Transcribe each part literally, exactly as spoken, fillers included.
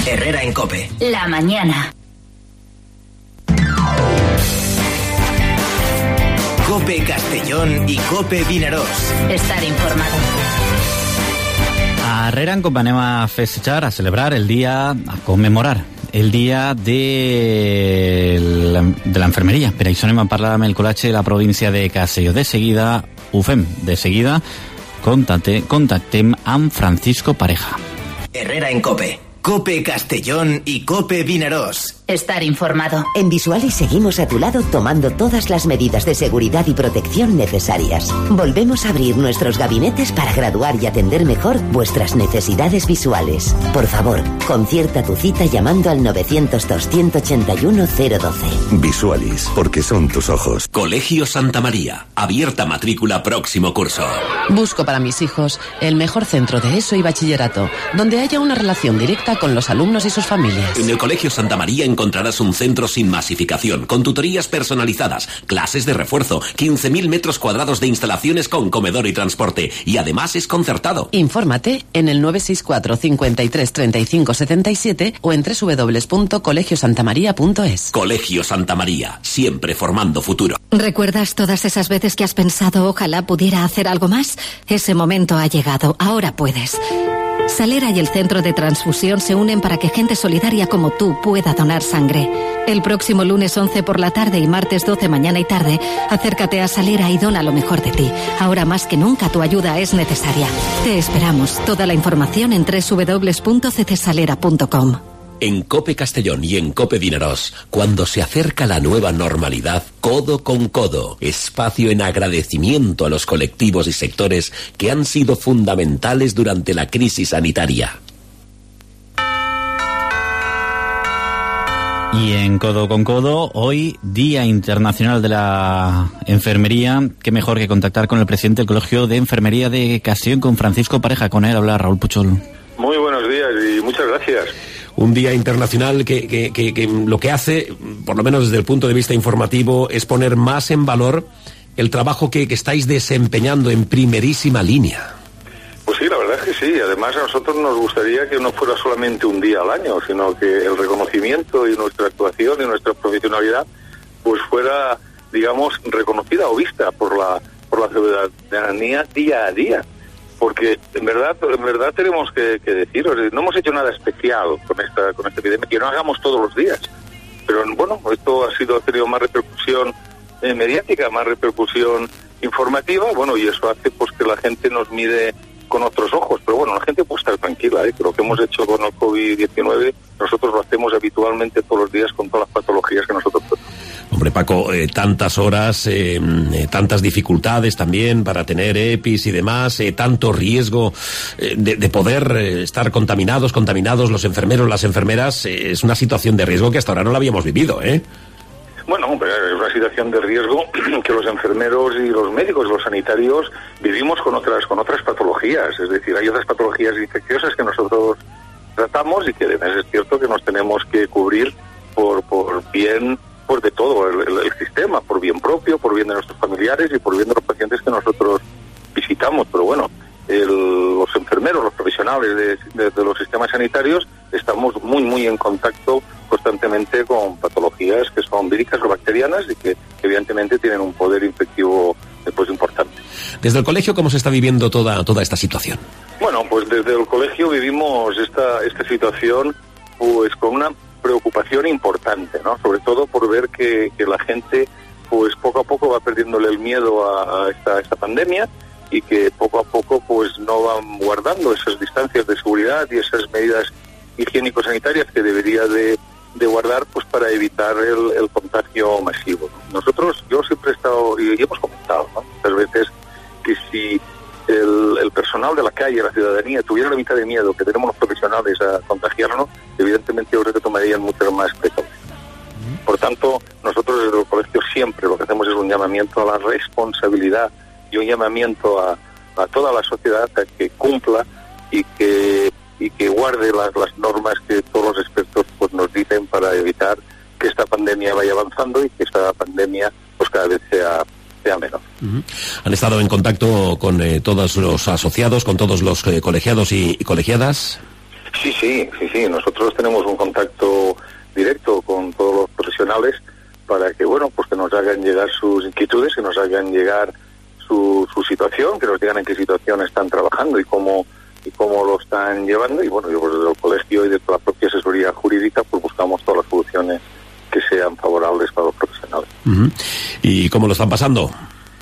Herrera en COPE. La mañana. COPE Castellón y COPE Vinaròs. Estar informado. A Herrera en COPE anem a festejar, a celebrar el dia, a conmemorar el dia de la, de la infermeria. Per això anem a parlar amb el col·legi de la província de Castelló. De seguida ho fem, de seguida contacte, contactem amb Francisco Pareja. Herrera en COPE. COPE Castellón y COPE Vinaròs. Estar informado. En Visualis seguimos a tu lado tomando todas las medidas de seguridad y protección necesarias. Volvemos a abrir nuestros gabinetes para graduar y atender mejor vuestras necesidades visuales. Por favor, concierta tu cita llamando al novecientos dos, ciento ochenta y uno, cero doce. Visualis, porque son tus ojos. Colegio Santa María. Abierta matrícula próximo curso. Busco para mis hijos el mejor centro de ESO y bachillerato, donde haya una relación directa con los alumnos y sus familias. En el Colegio Santa María encontrarás un centro sin masificación, con tutorías personalizadas, clases de refuerzo, quince mil metros cuadrados de instalaciones con comedor y transporte, y además es concertado. Infórmate en el nueve seis cuatro, cincuenta y tres, treinta y cinco, setenta y siete o en doble u doble u doble u punto colegio santa maría punto es. Colegio Santa María, siempre formando futuro. ¿Recuerdas todas esas veces que has pensado ojalá pudiera hacer algo más? Ese momento ha llegado, ahora puedes. Salera y el Centro de Transfusión se unen para que gente solidaria como tú pueda donar sangre. El próximo lunes once por la tarde y martes doce mañana y tarde, acércate a Salera y dona lo mejor de ti. Ahora más que nunca tu ayuda es necesaria. Te esperamos. Toda la información en doble u doble u doble u punto c c salera punto com. En COPE Castellón y en COPE Vinaròs, cuando se acerca la nueva normalidad, codo con codo, espacio en agradecimiento a los colectivos y sectores que han sido fundamentales durante la crisis sanitaria. Y en Codo con Codo, hoy, Día Internacional de la Enfermería. Qué mejor que contactar con el presidente del Colegio de Enfermería de Castellón, con Francisco Pareja. Con él habla Raúl Puchol. Muy buenos días y muchas gracias. Un día internacional que, que, que, que lo que hace, por lo menos desde el punto de vista informativo, es poner más en valor el trabajo que, que estáis desempeñando en primerísima línea. Pues sí, la verdad es que sí. Además, a nosotros nos gustaría que no fuera solamente un día al año, sino que el reconocimiento y nuestra actuación y nuestra profesionalidad pues fuera, digamos, reconocida o vista por la por la ciudadanía día a día. Porque en verdad en verdad tenemos que, que deciros, no hemos hecho nada especial con esta con esta epidemia, que no hagamos todos los días. Pero bueno, esto ha sido ha tenido más repercusión eh, mediática, más repercusión informativa, bueno, y eso hace pues que la gente nos mire con otros ojos. Pero bueno, la gente puede estar tranquila, ¿eh? Que lo que hemos hecho con el COVID diecinueve, nosotros lo hacemos habitualmente todos los días con todas las patologías que nosotros tenemos. Hombre, Paco, eh, tantas horas, eh, eh, tantas dificultades también para tener E P Is y demás, eh, tanto riesgo eh, de, de poder eh, estar contaminados, contaminados los enfermeros, las enfermeras, eh, es una situación de riesgo que hasta ahora no la habíamos vivido, ¿eh? Bueno, hombre, es una situación de riesgo que los enfermeros y los médicos, los sanitarios, vivimos con otras con otras patologías. Es decir, hay otras patologías infecciosas que nosotros tratamos y que además es cierto que nos tenemos que cubrir por, por bien pues de todo el, el, el sistema, por bien propio, por bien de nuestros familiares y por bien de los pacientes que nosotros visitamos. Pero bueno, el, los enfermeros, los profesionales de, de, de los sistemas sanitarios, estamos muy, muy en contacto constantemente con patologías que son víricas o bacterianas y que evidentemente tienen un poder infectivo pues importante. Desde el colegio, ¿cómo se está viviendo toda, toda esta situación? Bueno, pues desde el colegio vivimos esta, esta situación pues con una preocupación importante, ¿no? Sobre todo por ver que, que la gente pues poco a poco va perdiéndole el miedo a, a, esta, a esta pandemia y que poco a poco pues no van guardando esas distancias de seguridad y esas medidas higiénico-sanitarias que debería de, de guardar pues para evitar el, el contagio masivo, ¿no? Nosotros, yo siempre he estado, y hemos comentado, ¿no?, muchas veces que si el, el personal de la calle, la ciudadanía, tuviera la mitad de miedo que tenemos los profesionales a contagiarnos, evidentemente yo creo que tomarían muchas más precauciones. Por tanto, nosotros desde el colegio siempre lo que hacemos es un llamamiento a la responsabilidad y un llamamiento a, a toda la sociedad a que cumpla y que y que guarde las, las normas que todos los expertos pues nos dicen para evitar que esta pandemia vaya avanzando y que esta pandemia pues cada vez sea sea menor. Uh-huh. ¿Han estado en contacto con eh, todos los asociados, con todos los eh, colegiados y, y colegiadas? Sí, sí, sí, sí, nosotros tenemos un contacto directo con todos los profesionales para que, bueno, pues que nos hagan llegar sus inquietudes, que nos hagan llegar su, su situación, que nos digan en qué situación están trabajando y cómo y cómo lo están llevando. Y bueno, yo pues desde el colegio y desde la propia asesoría jurídica pues buscamos todas las soluciones que sean favorables para los profesionales. Uh-huh. ¿Y cómo lo están pasando?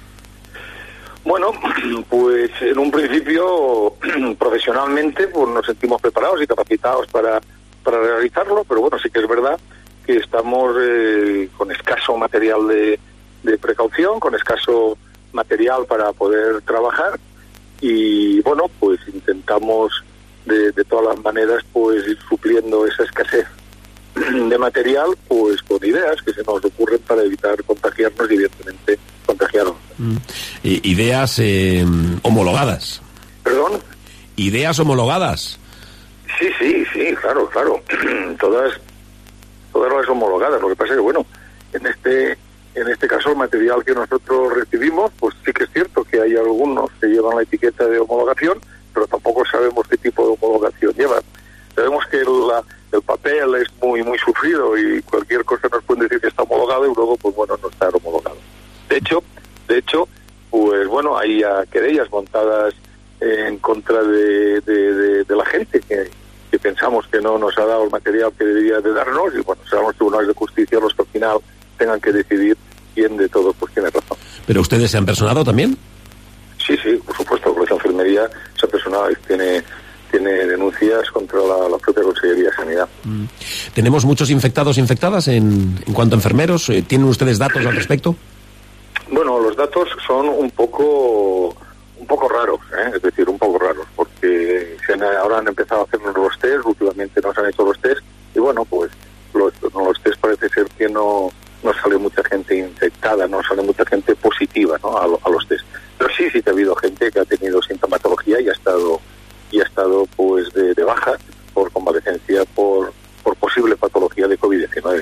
Bueno, pues en un principio profesionalmente pues nos sentimos preparados y capacitados para, para realizarlo, pero bueno, sí que es verdad que estamos eh, con escaso material de, de precaución, con escaso material para poder trabajar y bueno, pues intentamos de, de todas las maneras pues ir supliendo esa escasez de material pues con ideas que se nos ocurren para evitar contagiarnos y evidentemente contagiarnos. Mm. Ideas eh, homologadas. ¿Perdón? Ideas homologadas. Sí, sí, sí, claro, claro. todas todas las homologadas. Lo que pasa es que bueno, en este en este caso el material que nosotros recibimos, pues sí que es cierto que hay algunos que llevan la etiqueta de homologación, pero tampoco sabemos qué tipo de homologación llevan. Sabemos que la, el papel es muy muy sufrido y cualquier cosa nos pueden decir que está homologado y luego pues bueno, no está homologado. De hecho, de hecho, pues bueno, hay uh, querellas montadas en contra de, de, de, de la gente que, que pensamos que no nos ha dado el material que debería de darnos y bueno, serán los tribunales de justicia los que al final tengan que decidir quién de todos pues tiene razón. ¿Pero ustedes se han personado también? Sí, sí, por supuesto, porque la enfermería se ha personado y tiene, tiene denuncias contra la, la propia Consejería de Sanidad. Mm. ¿Tenemos muchos infectados e infectadas en, en cuanto a enfermeros? ¿Tienen ustedes datos al respecto? Bueno, los datos son un poco un poco raros, ¿eh? Es decir, un poco raros, porque se han, ahora han empezado a hacer los test, últimamente no se han hecho los test, y bueno, pues los, los test parece ser que no, no sale mucha gente infectada, no sale mucha gente positiva, ¿no? a, a los test. Pero sí, sí que ha habido gente que ha tenido sintomatología y ha estado y ha estado pues de, de baja por convalecencia por, por posible patología de covid diecinueve.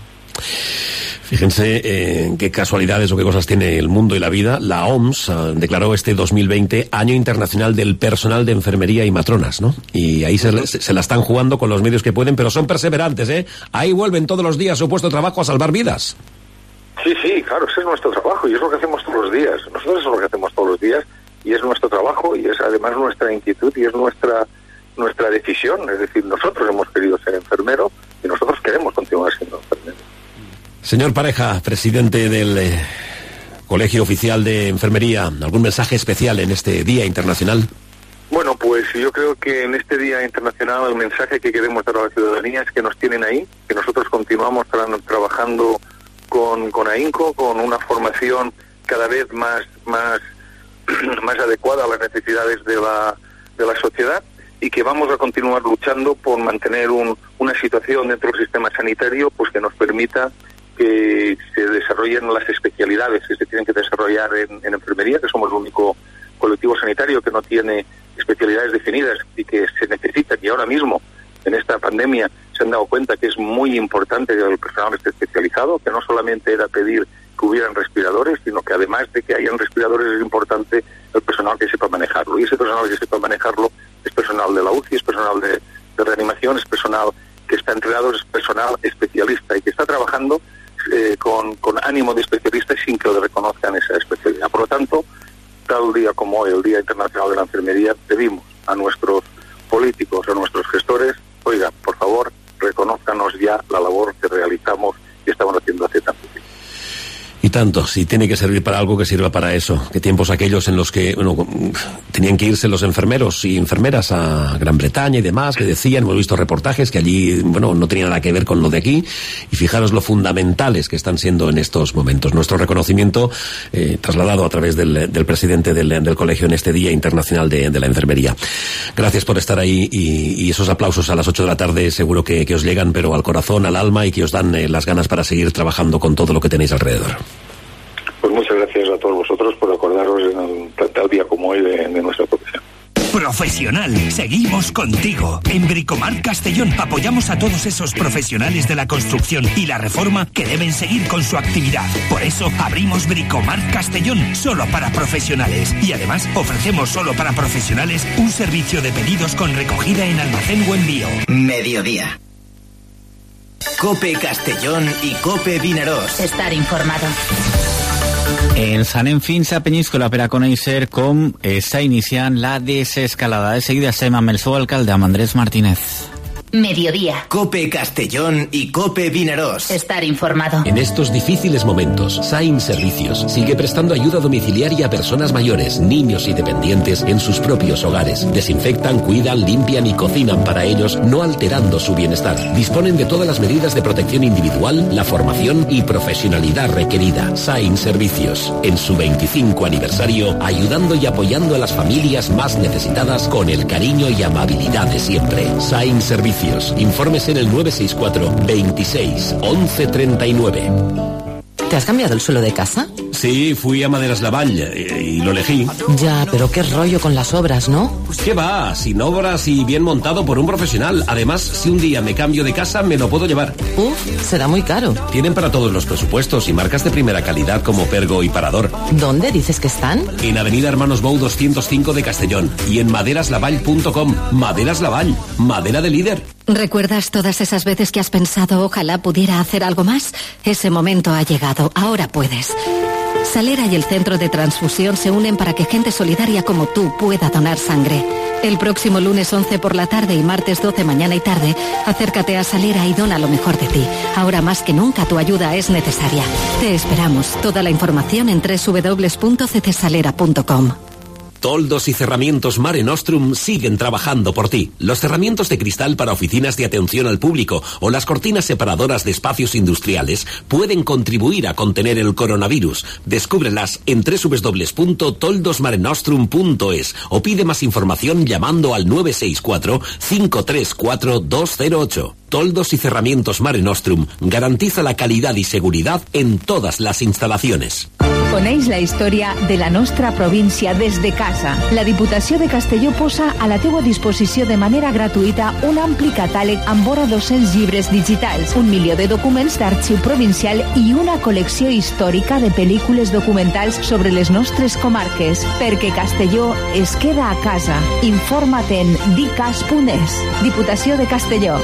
Fíjense eh, qué casualidades o qué cosas tiene el mundo y la vida. La O M S uh, declaró este dos mil veinte Año Internacional del Personal de Enfermería y Matronas, ¿no? Y ahí se, se, se la están jugando con los medios que pueden, pero son perseverantes, ¿eh? Ahí vuelven todos los días a su puesto de trabajo a salvar vidas. Sí, sí, claro, ese es nuestro trabajo y es lo que hacemos todos los días. Nosotros es lo que hacemos todos los días y es nuestro trabajo y es además nuestra inquietud y es nuestra nuestra decisión. Es decir, nosotros hemos querido ser enfermeros y nosotros queremos continuar siendo enfermeros. Señor Pareja, presidente del eh, Colegio Oficial de Enfermería, ¿algún mensaje especial en este Día Internacional? Bueno, pues yo creo que en este Día Internacional el mensaje que queremos dar a la ciudadanía es que nos tienen ahí, que nosotros continuamos tra- trabajando con, con ahínco, con una formación cada vez más, más, más adecuada a las necesidades de la, de la sociedad y que vamos a continuar luchando por mantener un, una situación dentro del sistema sanitario pues que nos permita que se desarrollen las especialidades que se tienen que desarrollar en, en enfermería, que somos el único colectivo sanitario que no tiene especialidades definidas y que se necesitan, y ahora mismo en esta pandemia se han dado cuenta que es muy importante que el personal esté especializado, que no solamente era pedir que hubieran respiradores, sino que además de que hayan respiradores es importante el personal que sepa manejarlo, y ese personal que sepa manejarlo es personal de la U C I, es personal de, de reanimación, es personal que está entrenado, es personal especialista y que está trabajando Eh, con, con ánimo de especialistas sin que lo reconozcan esa especialidad. Por lo tanto, tal día como hoy, el Día Internacional de la Enfermería, pedimos a nuestros políticos, a nuestros gestores, oigan, por favor, reconózcanos ya la labor que realizamos y estamos haciendo hace tanto tiempo. Y tanto, si tiene que servir para algo, que sirva para eso. Que tiempos aquellos en los que, bueno, tenían que irse los enfermeros y enfermeras a Gran Bretaña y demás, que decían, hemos visto reportajes que allí, bueno, no tenía nada que ver con lo de aquí, y fijaros lo fundamentales que están siendo en estos momentos. Nuestro reconocimiento, eh, trasladado a través del, del presidente del, del colegio en este Día Internacional de, de la Enfermería. Gracias por estar ahí y, y esos aplausos a las ocho de la tarde seguro que, que os llegan, pero al corazón, al alma, y que os dan eh, las ganas para seguir trabajando con todo lo que tenéis alrededor. Pues muchas gracias a todos vosotros por acordaros en el, tal día como hoy de, de nuestra profesión. Profesional, seguimos contigo. En Bricomart Castellón apoyamos a todos esos profesionales de la construcción y la reforma que deben seguir con su actividad. Por eso abrimos Bricomart Castellón solo para profesionales. Y además ofrecemos solo para profesionales un servicio de pedidos con recogida en almacén o envío. Mediodía. Cope Castellón y Cope Vinaròs. Estar informado. En Sant Fins a Penyíscola per a conèixer com està iniciant la desescalada. De seguida estem amb el seu alcalde, amb Andrés Martínez. Mediodía. Cope Castellón y Cope Vinaròs. Estar informado. En estos difíciles momentos, Sain Servicios sigue prestando ayuda domiciliaria a personas mayores, niños y dependientes en sus propios hogares. Desinfectan, cuidan, limpian y cocinan para ellos, no alterando su bienestar. Disponen de todas las medidas de protección individual, la formación y profesionalidad requerida. Sain Servicios, en su veinticinco aniversario, ayudando y apoyando a las familias más necesitadas con el cariño y amabilidad de siempre. Sain Servicios. Informes en el nueve seis cuatro, veintiséis, once treinta y nueve. ¿Te has cambiado el suelo de casa? Sí, fui a Maderas Lavall y, y lo elegí. Ya, pero qué rollo con las obras, ¿no? ¿Qué va? Sin obras y bien montado por un profesional. Además, si un día me cambio de casa, me lo puedo llevar. Uf, será muy caro. Tienen para todos los presupuestos y marcas de primera calidad como Pergo y Parador. ¿Dónde dices que están? En Avenida Hermanos Bou doscientos cinco de Castellón y en maderas lavall punto com. Maderas Lavall, madera de líder. ¿Recuerdas todas esas veces que has pensado ojalá pudiera hacer algo más? Ese momento ha llegado, ahora puedes. Salera y el Centro de Transfusión se unen para que gente solidaria como tú pueda donar sangre. El próximo lunes once por la tarde y martes doce mañana y tarde, acércate a Salera y dona lo mejor de ti. Ahora más que nunca tu ayuda es necesaria. Te esperamos. Toda la información en doble u doble u doble u punto c c salera punto com. Toldos y Cerramientos Mare Nostrum siguen trabajando por ti. Los cerramientos de cristal para oficinas de atención al público o las cortinas separadoras de espacios industriales pueden contribuir a contener el coronavirus. Descúbrelas en doble u doble u doble u punto toldos mare nostrum punto es o pide más información llamando al nueve seis cuatro, cinco tres cuatro, dos cero ocho. Toldos y Cerramientos Mare Nostrum garantiza la calidad y seguridad en todas las instalaciones. Coneix la història de la nostra província des de casa. La Diputació de Castelló posa a la teua disposició de manera gratuïta un ampli catàleg amb vora dos-cents llibres digitals, un milió de documents d'arxiu provincial i una col·lecció històrica de pel·lícules documentals sobre les nostres comarques. Perquè Castelló es queda a casa. Informa't en dicas punt es. Diputació de Castelló.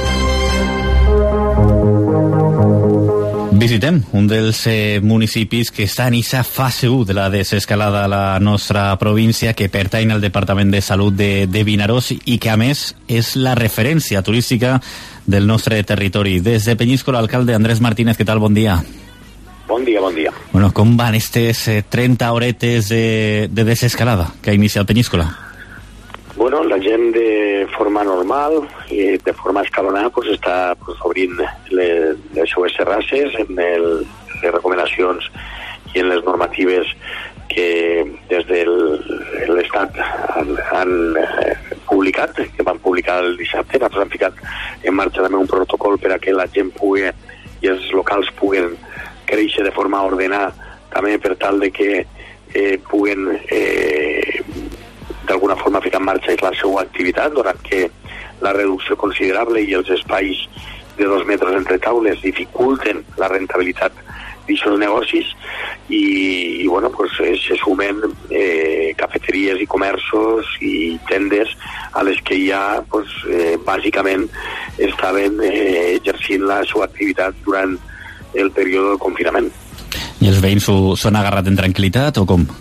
Visitem un dels eh, municipis que està en aquesta fase u de la desescalada a la nostra província, que pertany al Departament de Salut de, de Vinaròs i que, a més, és la referència turística del nostre territori. Des de Penyíscola, alcalde Andrés Martínez, què tal? Bon dia. Bon dia, bon dia. Bueno, com van estes eh, trenta horetes de, de desescalada que ha iniciat Penyíscola? Bueno, la gent de forma normal i de forma escalonada pues, està pues, obrint les, les seues terrasses en el, les recomanacions i en les normatives que des de l'Estat han, han eh, publicat, que van publicar el dissabte. Nosaltres hem ficat en marxa també un protocol per a que la gent pugui i els locals puguen créixer de forma ordenada, també per tal de que eh, puguen eh, d'alguna forma ficar en marxa la seva activitat, donat que la reducció considerable i els espais de dos metres entre taules dificulten la rentabilitat d'aquests negocis i, i bueno, pues, se sumen eh, cafeteries i comerços i tendes a les que ja pues, eh, bàsicament estaven eh, exercint la seva activitat durant el període de confinament. I els veïns s'ho han agarrat en tranquil·litat o com?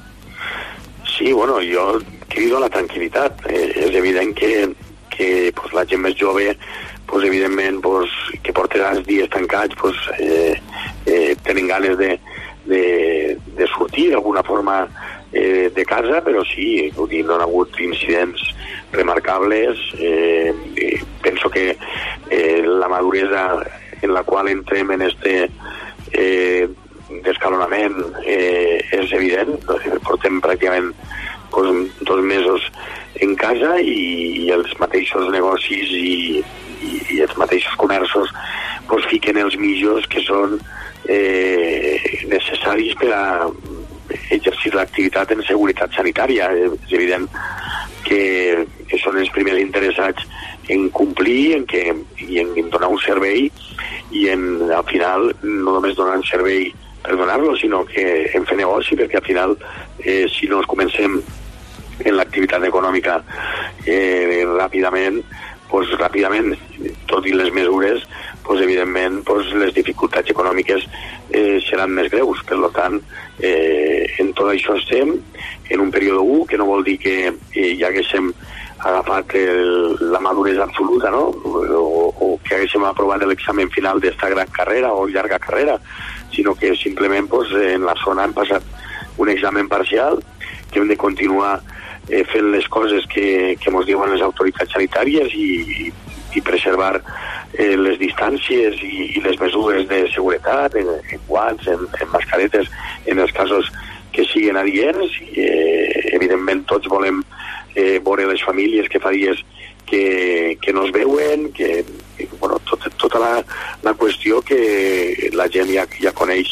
Sí, bueno, jo crido a la tranquil·litat. Eh, és evident que, que pues, la gent més jove, pues, evidentment, pues, que porta els dies tancats, pues, eh, eh, tenen ganes de, de, de sortir d'alguna forma eh, de casa, però sí, no han hagut incidents remarcables. Eh, penso que eh, la maduresa en la qual entrem en este eh, d'escalonament eh, és evident. Portem pràcticament pues, dos mesos en casa i, i els mateixos negocis i, i, i els mateixos comerços pues, fiquen els mitjos que són eh, necessaris per a exercir l'activitat en seguretat sanitària. És evident que, que són els primers interessats en complir en que, i en, en donar un servei i en, al final no només donar un servei per donar-lo, sinó que en fer negoci, perquè al final eh, si no ens comencem en l'activitat econòmica eh, ràpidament, pues, ràpidament, tot i les mesures, pues, evidentment pues, les dificultats econòmiques eh, seran més greus. Per tant, eh, en tot això estem en un període u, que no vol dir que eh, ja haguéssim agafat el, la maduresa absoluta, no? o, o que haguéssim aprovat l'examen final d'esta gran carrera o llarga carrera, sinó que simplement pues, en la zona hem passat un examen parcial, que hem de continuar eh, fent les coses que, que ens diuen les autoritats sanitàries i, i preservar eh, les distàncies i, i les mesures de seguretat en, en guants, en, en mascaretes, en els casos que siguin adients. I, eh, evidentment tots volem eh, veure les famílies que fa dies que, que no es veuen, que, que bueno, tot, tota la, la qüestió que la gent ja, ja coneix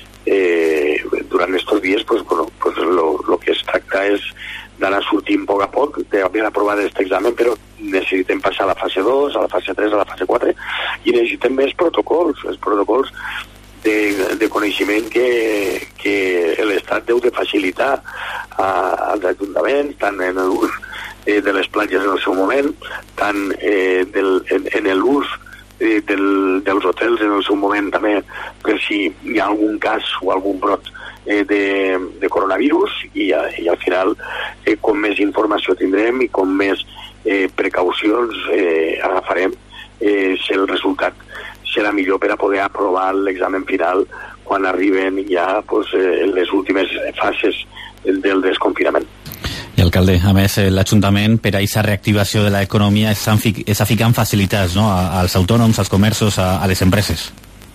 eh, durant estos dies, pues, bueno, pues lo, lo que es tracta és d'anar sortint a poc a poc, d'haver aprovat aquest examen, però necessitem passar a la fase dos, a la fase tres, a la fase quatre, i necessitem més protocols, els protocols de, de coneixement que, que l'Estat deu de facilitar a, als ajuntaments, tant en l'ús eh, de les platges en el seu moment, tant eh, del, en, en l'ús eh, del, dels hotels en el seu moment també, per si hi ha algun cas o algun brot eh, de, de coronavirus, i, i al final eh, com més informació tindrem i com més eh, precaucions eh, agafarem, eh, si el resultat serà millor per a poder aprovar l'examen final quan arriben ja pues, eh, les últimes fases del, del desconfinament. I alcalde, a més, l'Ajuntament per a aquesta reactivació de l'economia està ficant facilitats, no?, als autònoms, als comerços, a, a les empreses.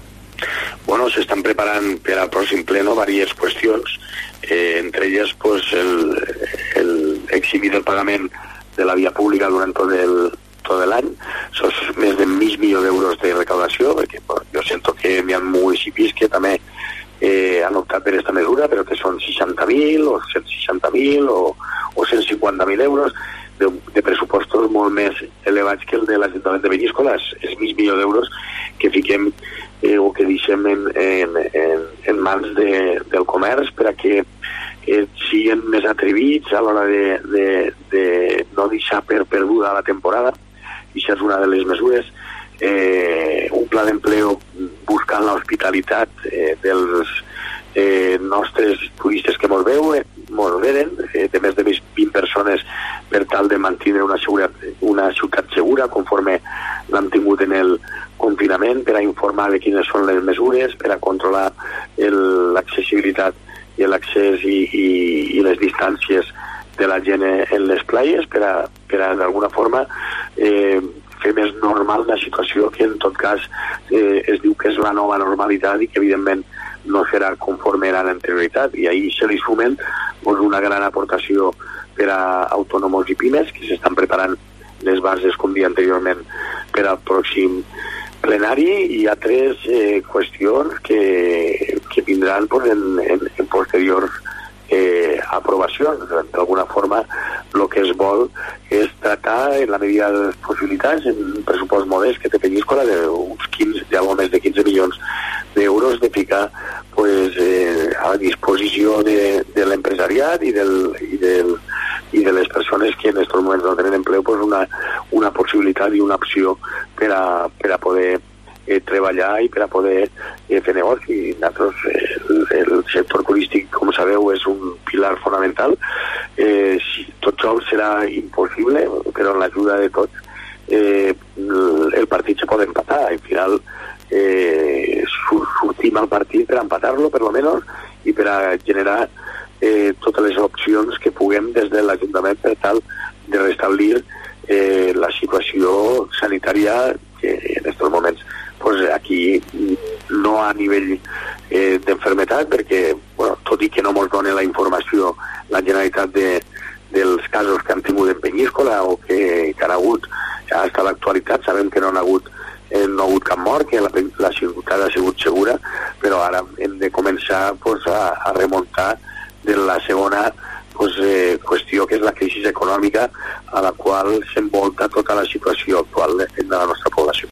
Bueno, s'estan preparant per al pròxim pleno diverses qüestions, eh, entre elles pues, el, el eximir el pagament de la via pública durant tot el tot l'any. Són més de mig milió d'euros de recaudació, perquè pues, jo sento que hi ha municipis que també eh, han optat per aquesta mesura, però que són seixanta mil o cent seixanta mil o, o cent cinquanta mil euros de, de pressupostos molt més elevats que el de l'Ajuntament de Penyíscola. És mig milió d'euros que fiquem eh, o que deixem en, en, en, en mans de, del comerç per a que eh, siguin més atrevits a l'hora de, de, de no deixar per perduda la temporada. I això és una de les mesures. Eh, un pla d'empleo buscant l'hospitalitat eh, dels eh, nostres turistes que ens veuen, ens venen, eh, de més de vint persones per tal de mantenir una, segura, una ciutat segura conforme l'hem tingut en el confinament, per a informar de quines són les mesures, per a controlar l'accessibilitat i l'accés i, i, i les distàncies de la gent en les platges, per a, per a d'alguna forma eh, fer més normal la situació que en tot cas eh, es diu que és la nova normalitat i que evidentment no serà conforme era l'anterioritat, i ahir se li sumen doncs, una gran aportació per a autònoms i pimes que s'estan preparant les bases, com dia anteriorment, per al pròxim plenari, i hi ha tres eh, qüestions que, que vindran pues, en, en, en posteriors eh, aprovacions. D'alguna forma el que es vol és tratar en la medida de les possibilitats en un pressupost modest que té Penyíscola d'uns quinze, d'algo més de quinze milions d'euros, de ficar pues, eh, a disposició de, de l'empresariat i, del, i, del, i de les persones que en aquests moments no tenen empleo pues, una, una possibilitat i una opció per a, per a poder eh, treballar i per a poder eh, fer negoci. Nosaltres, eh, el, el sector turístic, com sabeu, és un pilar fonamental. Eh, si tot sol serà impossible, però amb l'ajuda de tots eh, el partit se pot empatar. Al final eh, sortim al partit per empatar-lo, per lo menos, i per a generar eh, totes les opcions que puguem des de l'Ajuntament per tal de restablir eh, la situació sanitària que en aquests moments pues, aquí no a nivell eh, d'enfermetat, perquè bueno, tot i que no ens dona la informació la Generalitat de, dels casos que han tingut en Penyíscola o que, que han hagut ja fins a l'actualitat, sabem que no han hagut eh, no ha hagut cap mort, que la, la ciutat ha sigut segura, però ara hem de començar pues, a, a remuntar de la segona pues, eh, qüestió que és la crisi econòmica a la qual s'envolta tota la situació actual de la nostra població.